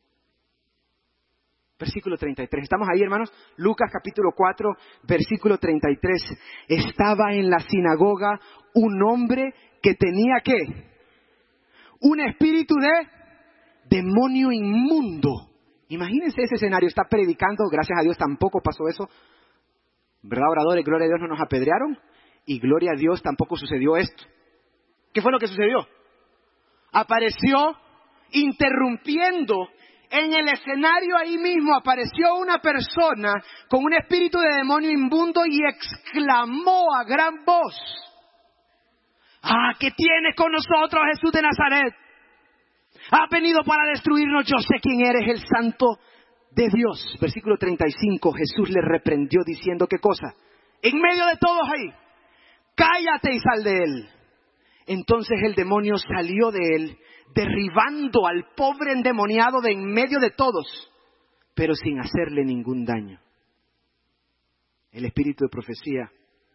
Versículo treinta y tres. ¿Estamos ahí, hermanos? Lucas capítulo cuatro, versículo treinta y tres. Estaba en la sinagoga un hombre que tenía ¿qué? Un espíritu de demonio inmundo. Imagínense ese escenario. Está predicando. Gracias a Dios tampoco pasó eso. ¿Verdad, oradores? Gloria a Dios, no nos apedrearon. Y gloria a Dios tampoco sucedió esto. ¿Qué fue lo que sucedió? Apareció interrumpiendo. En el escenario ahí mismo apareció una persona con un espíritu de demonio inmundo y exclamó a gran voz: ¡Ah, qué tienes con nosotros, Jesús de Nazaret! Has venido para destruirnos, yo sé quién eres, el Santo de Dios. Versículo treinta y cinco, Jesús le reprendió diciendo, ¿qué cosa? En medio de todos ahí, cállate y sal de él. Entonces el demonio salió de él, derribando al pobre endemoniado de en medio de todos, pero sin hacerle ningún daño. El espíritu de profecía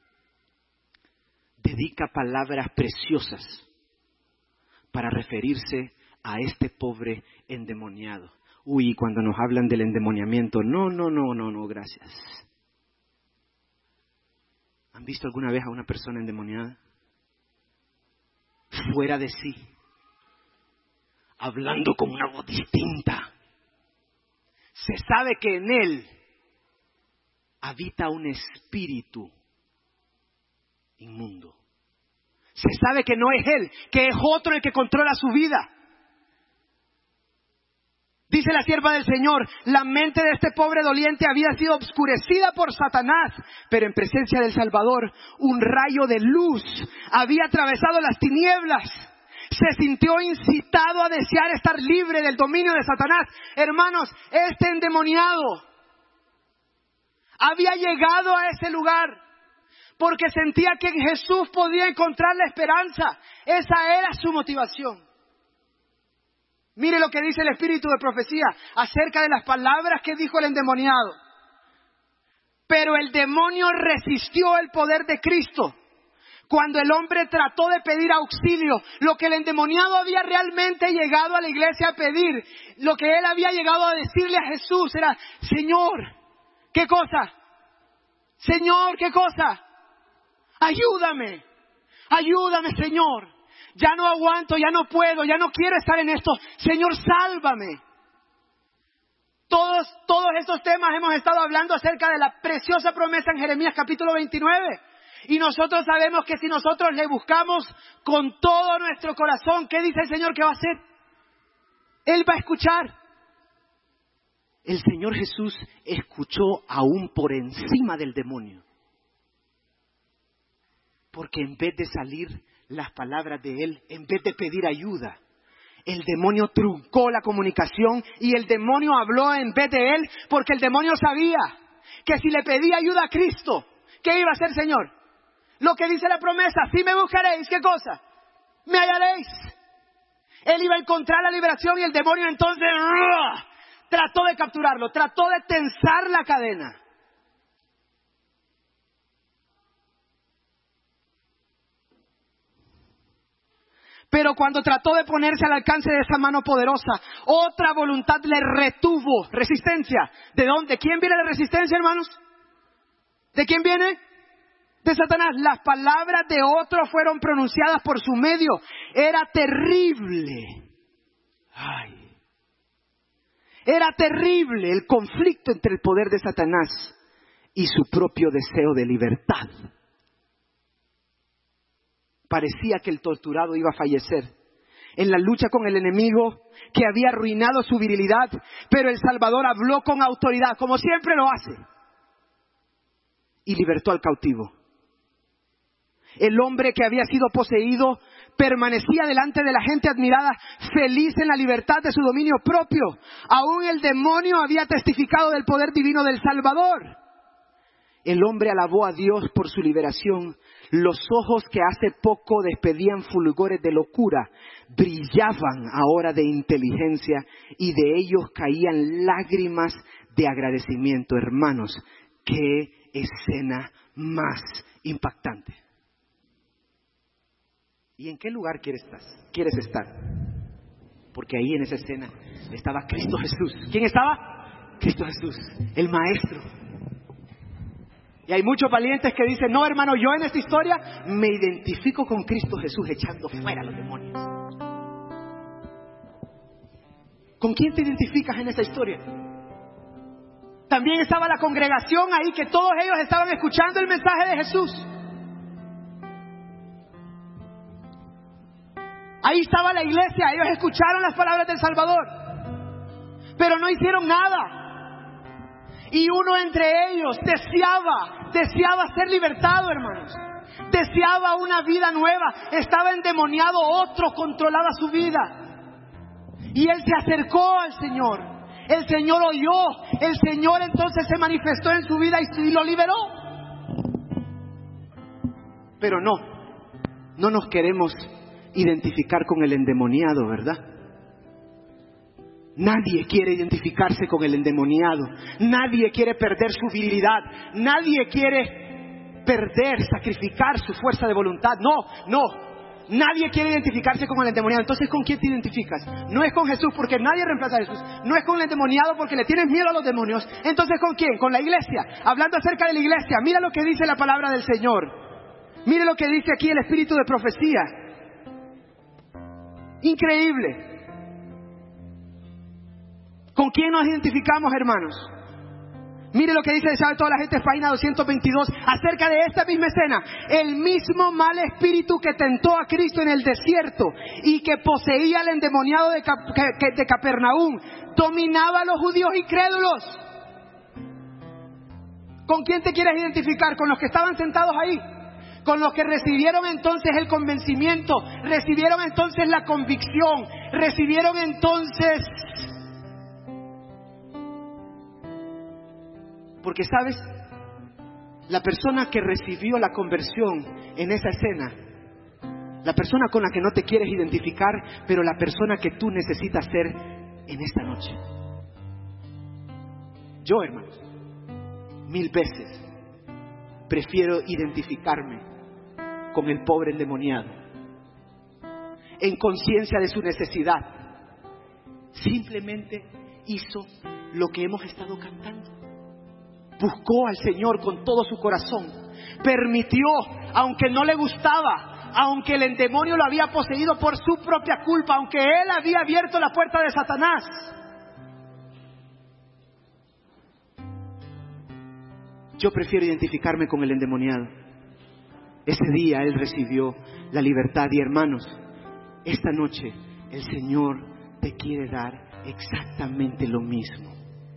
dedica palabras preciosas para referirse a este pobre endemoniado. Uy, cuando nos hablan del endemoniamiento, no, no, no, no, no, gracias. ¿Han visto alguna vez a una persona endemoniada? Fuera de sí, hablando con una voz distinta. Se sabe que en él habita un espíritu inmundo. Se sabe que no es él, que es otro el que controla su vida. Dice la sierva del Señor, la mente de este pobre doliente había sido obscurecida por Satanás, pero en presencia del Salvador, un rayo de luz había atravesado las tinieblas. Se sintió incitado a desear estar libre del dominio de Satanás. Hermanos, este endemoniado había llegado a ese lugar porque sentía que en Jesús podía encontrar la esperanza. Esa era su motivación. Mire lo que dice el espíritu de profecía acerca de las palabras que dijo el endemoniado. Pero el demonio resistió el poder de Cristo. Cuando el hombre trató de pedir auxilio, lo que el endemoniado había realmente llegado a la iglesia a pedir, lo que él había llegado a decirle a Jesús era, Señor, ¿qué cosa? Señor, ¿qué cosa? Ayúdame, ayúdame, Señor. Ya no aguanto, ya no puedo, ya no quiero estar en esto. Señor, sálvame. Todos, todos estos temas hemos estado hablando acerca de la preciosa promesa en Jeremías capítulo veintinueve. Y nosotros sabemos que si nosotros le buscamos con todo nuestro corazón, ¿qué dice el Señor que va a hacer? Él va a escuchar. El Señor Jesús escuchó aún por encima del demonio. Porque en vez de salir las palabras de él, en vez de pedir ayuda, el demonio truncó la comunicación y el demonio habló en vez de él, porque el demonio sabía que si le pedía ayuda a Cristo, ¿qué iba a hacer, Señor? Lo que dice la promesa, si me buscaréis, ¿qué cosa? Me hallaréis. Él iba a encontrar la liberación y el demonio entonces ¡ruah! Trató de capturarlo, trató de tensar la cadena. Pero cuando trató de ponerse al alcance de esa mano poderosa, otra voluntad le retuvo. Resistencia. ¿De dónde? ¿De quién viene la resistencia, hermanos? ¿De quién viene? De Satanás. Las palabras de otro fueron pronunciadas por su medio. Era terrible. Ay. Era terrible el conflicto entre el poder de Satanás y su propio deseo de libertad. Parecía que el torturado iba a fallecer en la lucha con el enemigo que había arruinado su virilidad, pero el Salvador habló con autoridad, como siempre lo hace, y libertó al cautivo. El hombre que había sido poseído permanecía delante de la gente admirada, feliz en la libertad de su dominio propio. Aún el demonio había testificado del poder divino del Salvador. El hombre alabó a Dios por su liberación. Los ojos que hace poco despedían fulgores de locura, brillaban ahora de inteligencia y de ellos caían lágrimas de agradecimiento. Hermanos, qué escena más impactante. ¿Y en qué lugar quieres estar? ¿Quieres estar? Porque ahí en esa escena estaba Cristo Jesús. ¿Quién estaba? Cristo Jesús, el Maestro. Y hay muchos valientes que dicen, no hermano, yo en esta historia me identifico con Cristo Jesús echando fuera a los demonios. ¿Con quién te identificas en esa historia? También estaba la congregación ahí, que todos ellos estaban escuchando el mensaje de Jesús. Ahí estaba la iglesia, ellos escucharon las palabras del Salvador, pero no hicieron nada. Y uno entre ellos deseaba, deseaba ser libertado, hermanos. Deseaba una vida nueva. Estaba endemoniado, otro controlaba su vida. Y él se acercó al Señor. El Señor oyó. El Señor entonces se manifestó en su vida y lo liberó. Pero no, no nos queremos identificar con el endemoniado, ¿verdad? Nadie quiere identificarse con el endemoniado. Nadie quiere perder su virilidad. Nadie quiere perder, sacrificar su fuerza de voluntad. No, no. Nadie quiere identificarse con el endemoniado. Entonces, ¿con quién te identificas? No es con Jesús, porque nadie reemplaza a Jesús. No es con el endemoniado, porque le tienes miedo a los demonios. Entonces, ¿con quién? Con la iglesia. Hablando acerca de la iglesia, mira lo que dice la palabra del Señor. Mire lo que dice aquí el espíritu de profecía. Increíble. ¿Con quién nos identificamos, hermanos? Mire lo que dice, sabe toda la gente, página doscientos veintidós, acerca de esta misma escena. El mismo mal espíritu que tentó a Cristo en el desierto y que poseía al endemoniado de, Cap- de Capernaum, dominaba a los judíos incrédulos. ¿Con quién te quieres identificar? ¿Con los que estaban sentados ahí? Con los que recibieron entonces el convencimiento, recibieron entonces la convicción, recibieron entonces... Porque, ¿sabes? La persona que recibió la conversión en esa escena, la persona con la que no te quieres identificar, pero la persona que tú necesitas ser en esta noche. Yo, hermanos, mil veces prefiero identificarme con el pobre endemoniado, en conciencia de su necesidad. Simplemente hizo lo que hemos estado cantando. Buscó al Señor con todo su corazón. Permitió, aunque no le gustaba, aunque el demonio lo había poseído por su propia culpa, aunque él había abierto la puerta de Satanás. Yo prefiero identificarme con el endemoniado. Ese día él recibió la libertad. Y hermanos, esta noche el Señor te quiere dar exactamente lo mismo.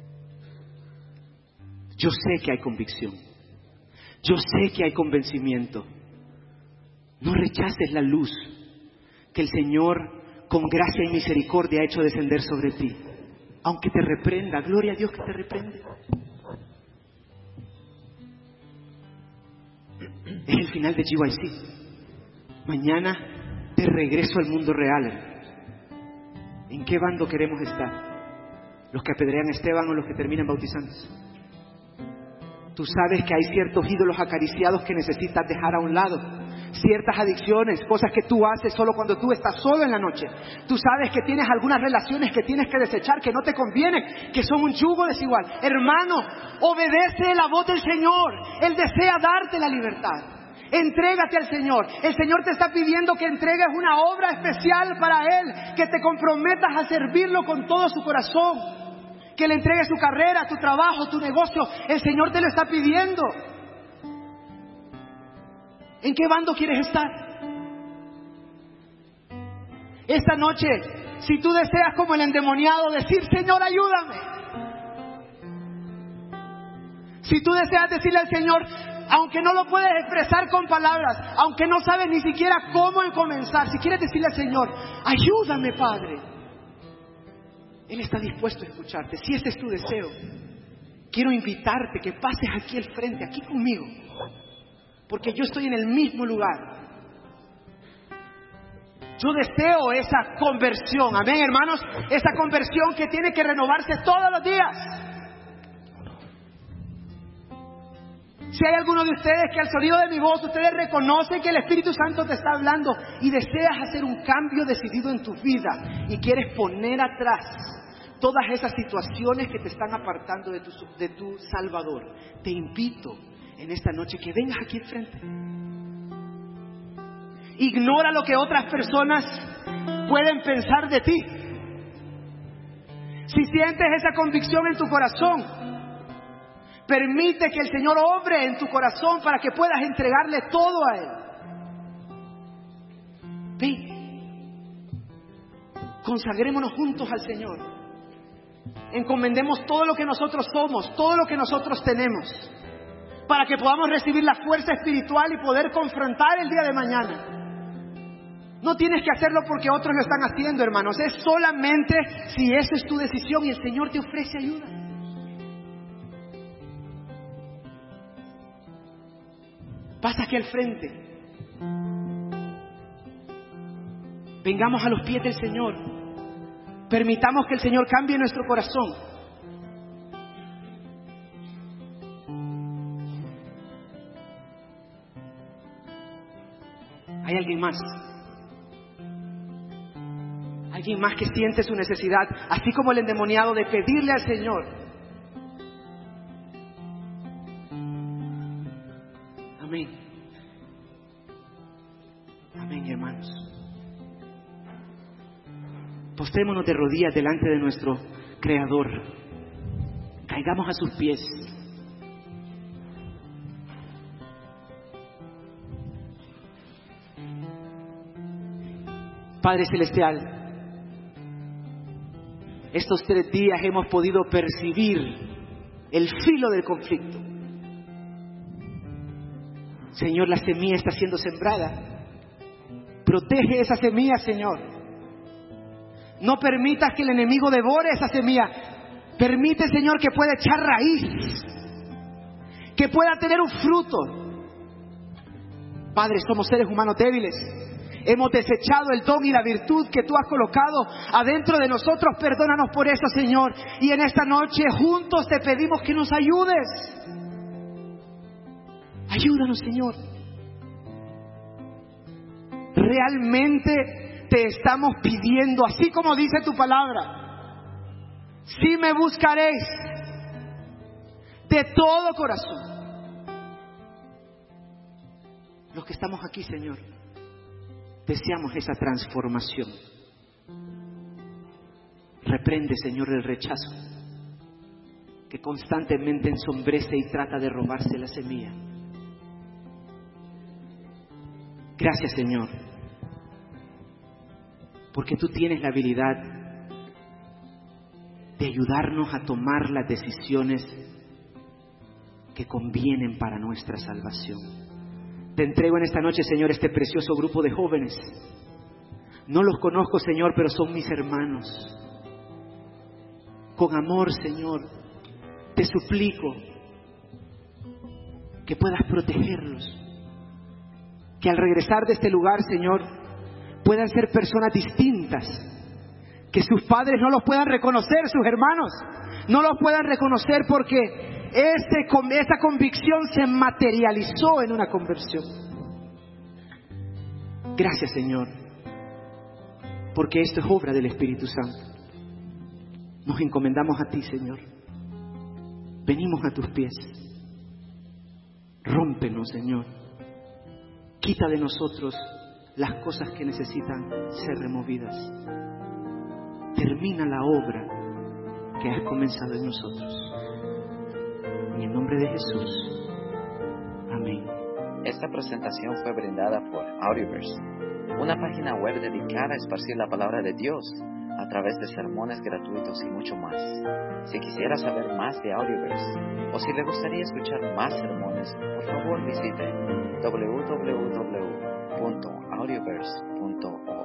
Yo sé que hay convicción. Yo sé que hay convencimiento. No rechaces la luz que el Señor, con gracia y misericordia, ha hecho descender sobre ti. Aunque te reprenda, gloria a Dios que te reprende. Es el final de G Y C. Mañana te regreso al mundo real. ¿En qué bando queremos estar? ¿Los que apedrean a Esteban o los que terminan bautizándose? Tú sabes que hay ciertos ídolos acariciados que necesitas dejar a un lado. Ciertas adicciones, cosas que tú haces solo cuando tú estás solo en la noche. Tú sabes que tienes algunas relaciones que tienes que desechar, que no te convienen, que son un yugo desigual. Hermano, obedece la voz del Señor. Él desea darte la libertad. Entrégate al Señor. El Señor te está pidiendo que entregues una obra especial para Él, que te comprometas a servirlo con todo su corazón, que le entregues tu carrera, tu trabajo, tu negocio. El Señor te lo está pidiendo. ¿En qué bando quieres estar? Esta noche, si tú deseas como el endemoniado decir, Señor, ayúdame. Si tú deseas decirle al Señor, Aunque no lo puedes expresar con palabras, aunque no sabes ni siquiera cómo comenzar, si quieres decirle al Señor, ayúdame, Padre, Él está dispuesto a escucharte. Si ese es tu deseo, quiero invitarte que pases aquí al frente, aquí conmigo, porque yo estoy en el mismo lugar. Yo deseo esa conversión, amén, hermanos, esa conversión que tiene que renovarse todos los días. Si hay alguno de ustedes que al sonido de mi voz, ustedes reconocen que el Espíritu Santo te está hablando y deseas hacer un cambio decidido en tu vida y quieres poner atrás todas esas situaciones que te están apartando de tu, de tu Salvador, te invito en esta noche que vengas aquí enfrente. Ignora lo que otras personas pueden pensar de ti. Si sientes esa convicción en tu corazón, permite que el Señor obre en tu corazón para que puedas entregarle todo a Él. Ven, consagrémonos juntos al Señor. Encomendemos todo lo que nosotros somos, todo lo que nosotros tenemos, para que podamos recibir la fuerza espiritual y poder confrontar el día de mañana. No tienes que hacerlo porque otros lo están haciendo, hermanos. Es solamente si esa es tu decisión y el Señor te ofrece ayuda. Pasa aquí al frente. Vengamos a los pies del Señor. Permitamos que el Señor cambie nuestro corazón. ¿Hay alguien más? Alguien más que siente su necesidad, así como el endemoniado, de pedirle al Señor. Amén. Amén, hermanos. Postrémonos de rodillas delante de nuestro Creador. Caigamos a sus pies. Padre Celestial, estos tres días hemos podido percibir el filo del conflicto. Señor, la semilla está siendo sembrada. Protege esa semilla, Señor. No permitas que el enemigo devore esa semilla. Permite, Señor, que pueda echar raíz, que pueda tener un fruto. Padre, somos seres humanos débiles. Hemos desechado el don y la virtud que tú has colocado adentro de nosotros. Perdónanos por eso, Señor. Y en esta noche juntos te pedimos que nos ayudes. Ayúdanos, Señor. Realmente te estamos pidiendo, así como dice tu palabra: si me buscaréis de todo corazón. Los que estamos aquí, Señor, deseamos esa transformación. Reprende, Señor, el rechazo que constantemente ensombrece y trata de robarse la semilla. Gracias, Señor, porque tú tienes la habilidad de ayudarnos a tomar las decisiones que convienen para nuestra salvación. Te entrego en esta noche, Señor, este precioso grupo de jóvenes. No los conozco, Señor, pero son mis hermanos. Con amor, Señor, te suplico que puedas protegerlos. Que al regresar de este lugar, Señor, puedan ser personas distintas. Que sus padres no los puedan reconocer, sus hermanos no los puedan reconocer, porque Ese, esa convicción se materializó en una conversión. Gracias, Señor, porque esto es obra del Espíritu Santo. Nos encomendamos a ti, Señor. Venimos a tus pies. Rómpenos, Señor. Quita de nosotros las cosas que necesitan ser removidas. Termina la obra que has comenzado en nosotros. En el nombre de Jesús. Amén. Esta presentación fue brindada por Audioverse, una página web dedicada a esparcir la palabra de Dios a través de sermones gratuitos y mucho más. Si quisiera saber más de Audioverse o si le gustaría escuchar más sermones, por favor visite doble u doble u doble u punto audioverse punto org.